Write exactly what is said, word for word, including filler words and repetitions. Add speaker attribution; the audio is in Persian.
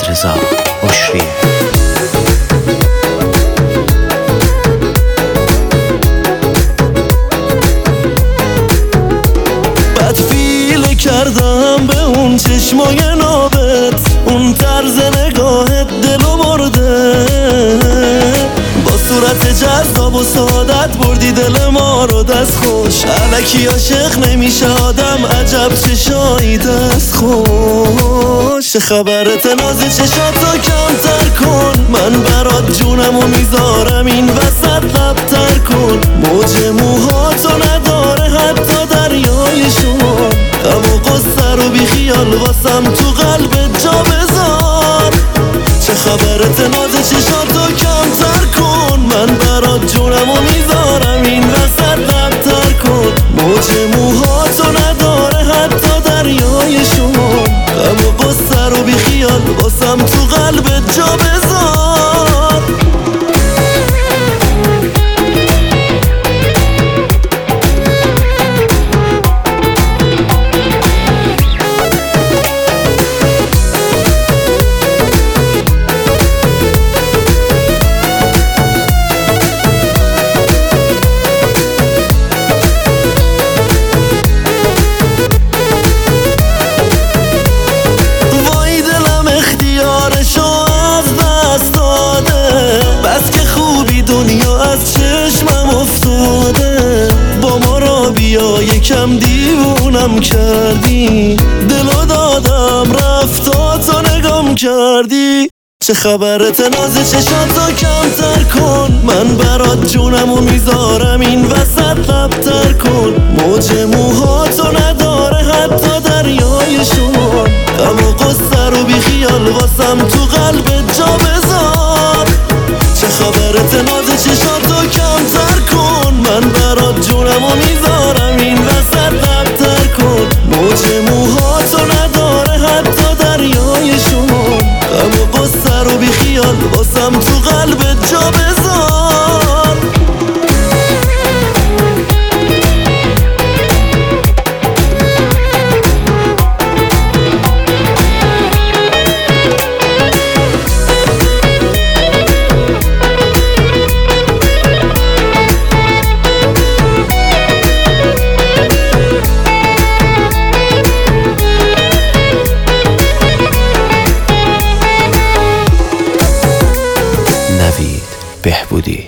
Speaker 1: رضا عشریه.
Speaker 2: بدفیله کردم به اون چشمای نابت، اون طرز نگاهت دلو برده، با صورت جذاب و سعادت بردی دل ما رو دست خوش. الکی عاشق نمیشه آدم، عجب چشایی دست خوش. چه خبرت نازی چشاتو کمتر کن، من برات جونمو میذارم این وسط لبتر کن. موج موهاتو نداره حتی دریای شما، غم و قصه رو بی خیال واسم تو قلبت جا بذار. چه خبرت نازی چشاتو کمتر کن، من برات جونمو میذارم این وسط لبتر کن. موج موهاتو نداره حتی دریای شما، غم و قصه رو بی خیال واسم تو قلبت جا بذار. یکم دیوونم کردی، دلو دادم رفتاتو نگام کردی. چه خبرت نازی چشاتو کمتر کن، من برات جونمو میذارم این وسط لبتر کن. موج موهاتو نداره حتی دریای شما، غم و قصه رو بی خیال واسم تو قلبت جا بذار. چه خبرت نازی چشاتو کمتر کن، من برات جونمو میذارم این وسط لبتر کن. موج موهاتو نداره حتی دریای شما، غم و قصه رو بی خیال واسم تو قلبت جا بذار.
Speaker 1: نوید بهبودی.